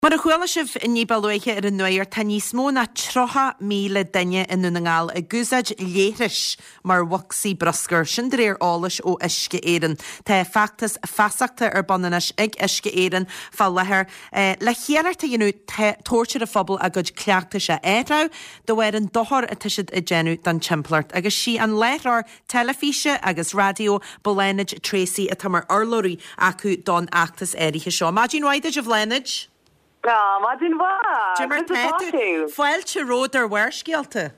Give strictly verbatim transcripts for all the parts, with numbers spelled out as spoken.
Mar a chuala sibh in níbalúige ar an nuir tá níos mó na trocha míle daine in nunagáil a gúsaid léiris mar waxí broscar sin dréir álais ó isce éan. Tá factas fasachta ar bananas ag isce éan fá lethir le chéarta dionú tóirtear a phobal a gud cleachta se érá do bhfuir an dothar a tuisiid i genú don timplart. Agus si an leithrar telefíse agus radio Bolenid Tracy a tamar orlóí acu don achtas éirithe seo. Máidín waide a bhlénid? Ah, má dyn fa. Jimmer Tetu. Fáil te ród ar wersgialta?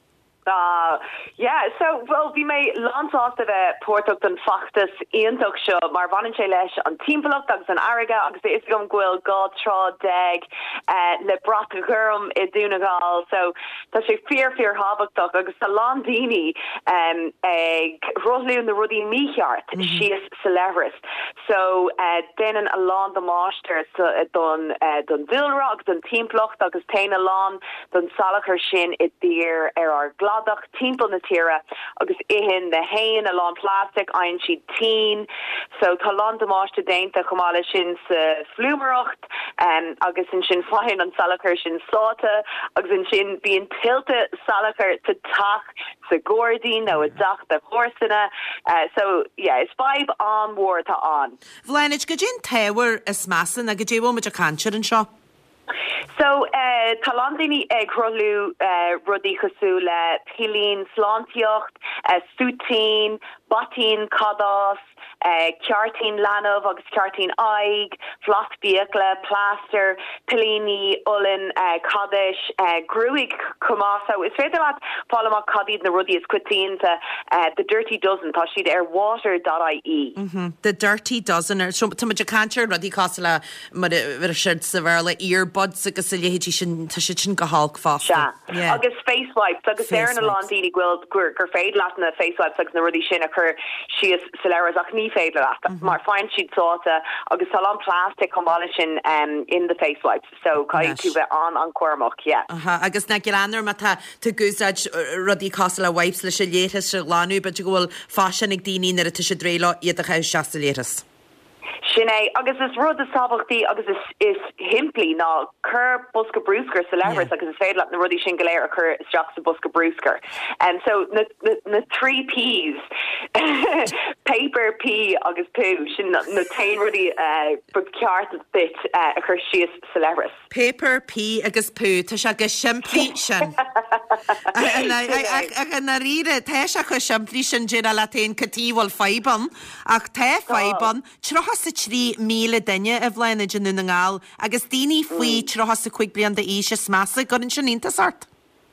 Uh, yeah, so, well, we may launch off the Portugal and Factus Ian Tuck show, Mar Van Chelesh on Team Block, Dogs and Ariga, Ox the Isgum Gwil, God, Traw, Deg, Le Bratagurum, Idunagal, so that's a fear, fear, Havoc Duck, Ox the Londini, um, a Rosalie and the Ruddy Mechart, she is Celebrus. So, uh, then an along the master, so, uh, done, uh, done Dilrock, done Team Block, Dogs Tain along, done Salachar Shin, it dear, er, Gladach, Timple na Tira, agus ihin the hain along plastic, ein she teen, so talon de mosh to dainta chumala shin sa flumerocht, um, agus in shin flying on salakar shin slaughter, agus in shin being tilted salakar to tak, sa gordine, no a dach the horsena, uh, so yeah, it's five on war to on. Vlanich, gajin tewer is massin, a gajewo mit a cancher and shop. So, uh, Talandini ag Rolu, uh, Rudi Chasula, Pilin, Slantiocht, uh, Sutin, Batin, Kados, uh, Kjartin Lanov, August Kjartin Aig, Floss Biakla, Plaster, Pilini, Ulin, uh, Kaddish, uh, Gruig, Kumaso. It's very that Palama Kadid and the Rudi is Quitine to uh, the Dirty Dozen, Tashid Air Water dot I E. Mm-hmm. The Dirty Dozen, or so much a cancer, Rudi Kosala, Richard Severla, earbuds, agus a léhétí sin tá si sin go hálk fásta. Yeah. Agus face wipes, agus there in a Londini gwil gur gur féid lat na face wipes agus na rudi sin occur she is Celeras ach ní féid lat. Mar fine she'd sorta agus salon plastic combination um in the face wipes. So kai to be on on Cormac, yeah. Aha, agus na gilanar mata to gúsad rudi cosla wipes le se létas se lanu, but you go fashion ag dini na te se dréla iad a chaus shasta létas. Sinead, agus is rud a sabachtaí agus is, is himpli ná cur busca brúscar Celebrus yeah. agus is féad na rudí sin goléir a cur isteach sa busca brúscar. And so na, na, na three P's, paper, pea agus poo, sin na, na tain rudí uh, ceart bit uh, a cur sias Celebrus. Paper, pea agus poo, tá se go siimplí sin. Ag na ríre, tá se go siimplí sin dhéad le tain catíhil faiban, ach tá faiban, trochas sa trí míle daine a bhléinid in nunagáil, agus daoine faoi trochas sa chuig blian de íse smasa gorin sin íntas art.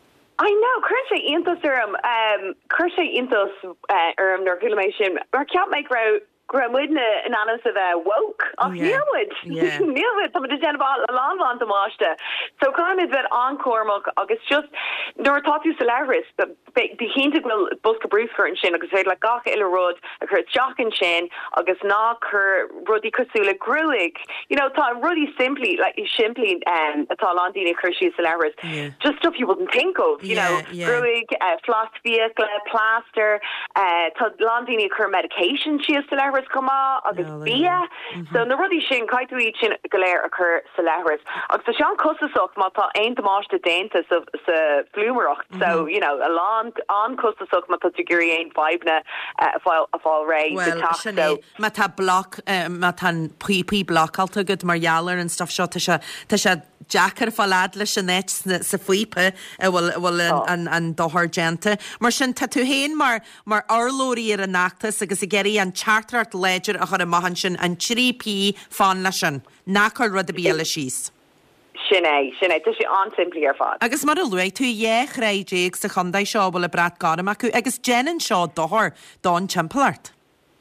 I know, currently intos erm, um, currently intos erm nor gilmation, or can't make route. Gramwood na ananas of a woke of Neilwood. Neilwood, some of the general along on the Mashta. So kind of that on Cormac, August just nor taught you Celebrus, but the hint will Busca Brewsker and Shin, because they'd like Gaka Illa Road, occurred Jock and Shin, August Knock, her Ruddy Cosula Gruig, you know, thought Ruddy simply, like simply, um, a tall Landini Kershi Celebrus, just stuff you wouldn't think of, you yeah, know, yeah. Gruig, uh, Floss Vehicle, Plaster, uh, Landini Kerr medication, she is Celebrus. Come on, agus bia. So na rudi sin kaitu chin galéir occur Celebrus. Agus so Sean Custasok ma ta ein demáiste déntas of sa flumerocht. So, you know, a long on Custasok ma ta guri ein vibna a file a file ray. Well, Sinead, ma ta block, ma ta pee block alta good marjaler and stuff shot ta ta Jacker fallad le Sinead sa fuipe well well an an dohar gente. Mar sin tatu hain mar mar arlóri ar a nachtas agus a geri an charter ledger a chur a mahan sin an three P fan la sin. Nachar rud a bíala síos. Sinead, Sinead, tu si an simply ar fad. Agus mar a luig tú iech reidéig sa chundai seo bhfuil a brat garam acu agus jenin seo dohar don Chimpleart.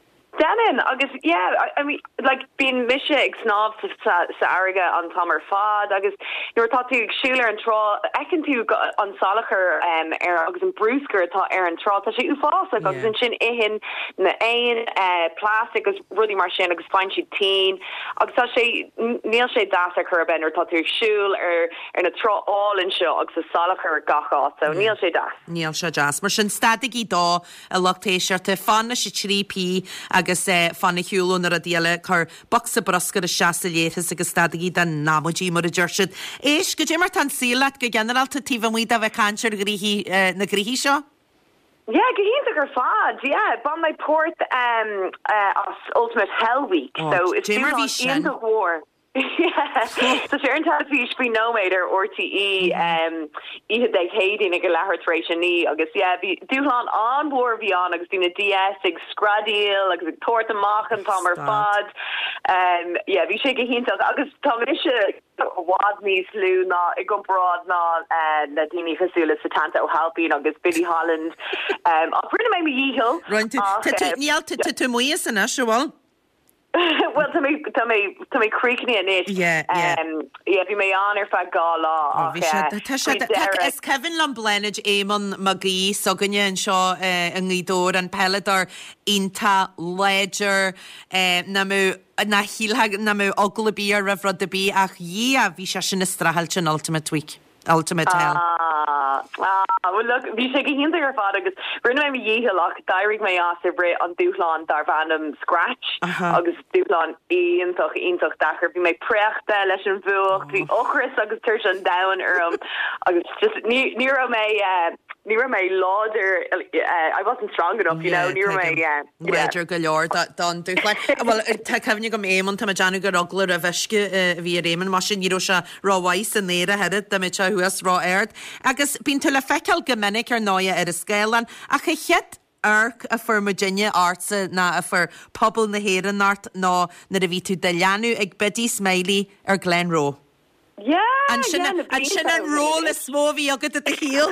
Denin, August, yeah, I, I mean, like, being Misha Xnob sa Ariga on Tomer Fad, August, you were taught to Schuler and Traw, I can to on Salacher, um, er, August and Brewsker, taught Aaron Traw, ta she ufos, like, August and Shin Ihin, na Ain, uh, Plastic, August, Rudy Marshin, August, Fine She Teen, August, ta she, Neil She Dasa Kerben, or taught to Schul, or, and a Traw all in show, August, Salacher, Gacha, so Neil She Das. Neil She Das, Marshin Stadigi Da, a Loctatia, te Fana, she three P, August, agus fanna hiúlún ar a díile chur boxa broscar a seaasa léthas agus stadaí den námodí mar a dúirsid. Éis go dé mar tan sílat go generalta tíh muid a bheith canseir na gríhí seo? Yeah, Gahin's a fad. Yeah, but my port um uh Ultimate Hell Week, oh, so it's due on into war. Yeah, so Sharon Tadfish be nomader or T E um ihe de Haydin a galahration ni agus yeah be duhan on war beyond agus dina D S ig scradil agus torta mach and Palmer fad um yeah vi sé Gahin agus Tomisha Wadney slew na I go broad na and na dini fasula Satanta O'Halpin agus Billy Holland um I'll bring my yehil run to nial to to muis and ashwal. Well, to me, to me, to me, creaking in it. Yeah, yeah. Um, yeah, if you may honour for gala. Is Kevin Lamblenage Eamon McGee, Soganya and Shaw and Nidor and Pelador, Inta Ledger, Namu, Nahilhag, Namu, Oglebeer, Reverend the Bee, Ach, yeah, Visha Strahalchan Ultimate Week. Ultimate Hell. Ah, ah, well look, vi sé hin ar fad agus rinne me yehilach dairig me as bre an dúlan dar vanam scratch agus dúlan intoch intoch dacher vi me prechta leis an bhuach vi ochris agus tur an down erm agus just ni me uh, Near my lauder, uh, I wasn't strong enough, you yeah, know. Near my yeah. Roger Galore that done do like well. Take having you come aim on to my Janu Garogler a Veshke via Raymond machine. You know, raw weiss and there headed the Mitcha who has raw aired. I guess been to la fecal gemenic or noya at a scale and I can hit. Arc a for Virginia arts na a for pobble na Heron art no na revitu Delianu ag Biddy Smiley or Glen Rowe. Yeah, and yeah, and shouldn't roll a smoothie up at the heel.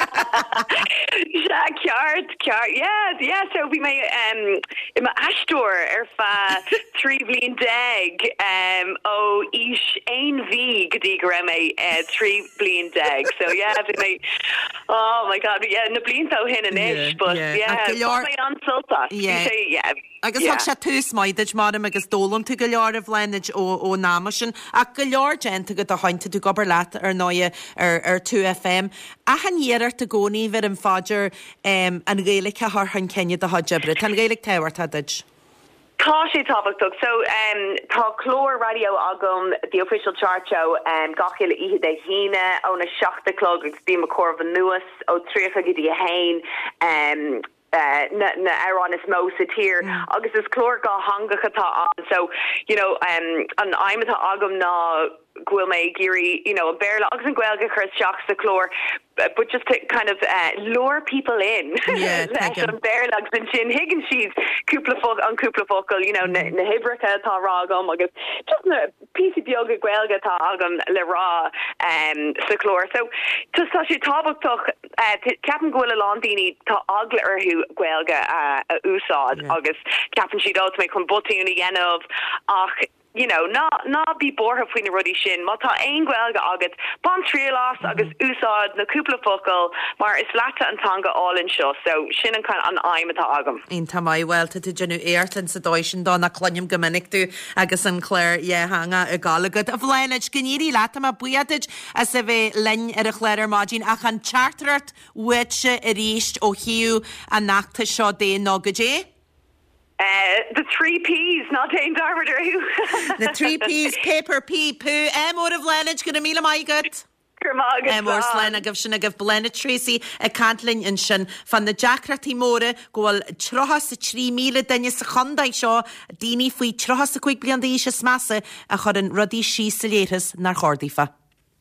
Yeah, card, card. Yeah, yeah. So we may um in my Ashtor er fa three blin dag um oh ish ein v gedigreme uh three blin dag. So yeah, we may. Oh my God, yeah, na blin so hin and ish, but yeah, yeah, on sulta. Yeah, yeah. Agus yeah. Hag sé tús maidid madam agus dólam tu go leor a bhleanid ó ó námasin a go leor gente go a hainte tú gobar leat ar náia ar ar two F M a han dhéar te gcónaí bhir an fáidir um, an gaelic a harthain cenne de hadjabre tan gaelic tewart hadid. Tá sé tábhachtach. So um, tá chlór radio agam the official chart show um, gachil ihe de híine ó na seachta clog agus bí a corv an nuas ó trícha go dí a hain um, Uh, na na Aaronis Mosid here. Mm. Agus is chlór ga hangachatá on. So, you know, um, an aimata agam na gwil me giri, you know, a bear logs and gwelga chris shocks the chlór, but, but just to kind of uh, lure people in. Yeah, some bear logs and shin higgin she's kupla folk on kupla focal, you know, mm. na hibrika ta ragam agus just na piece of yoga gwelga ta agam le ra um the chlór. So just such a topic talk uh Captain Gwilla Londini ta agla erhu gwelga uh usad yeah. Agus Captain she does make one butty uni of ach you know, not not be bore of when ruddy shin, mata ein gwelga agat, bon trielas, agus usad, na kupla focal, mar is lata and tanga all in show, so shin and kind an aimata agam. In tamai well to genu airt and sedoishin don a clunyum geminic do, agus and Claire, yeah, hanga a galagad of lenage, ganiri latama buiadage, as if a len er a clear margin, achan charteret, which it east o hiu, and nakta shaw de nogaje. Uh, the three P's, not Dane Darmoder. The three P's, paper, pea, poo, M out of Lenage, gonna meal my gut. Em o'r slen a gyf sy'n a gyf Blenna Tracy a cantlin yn sy'n fan the Jackrat i môre gwyl trohas y tri mil dynia sy chondau sio dini fwy trohas y cwig blian dy eisiau smasa a chod yn ryddi si syleirys na'r chordifa.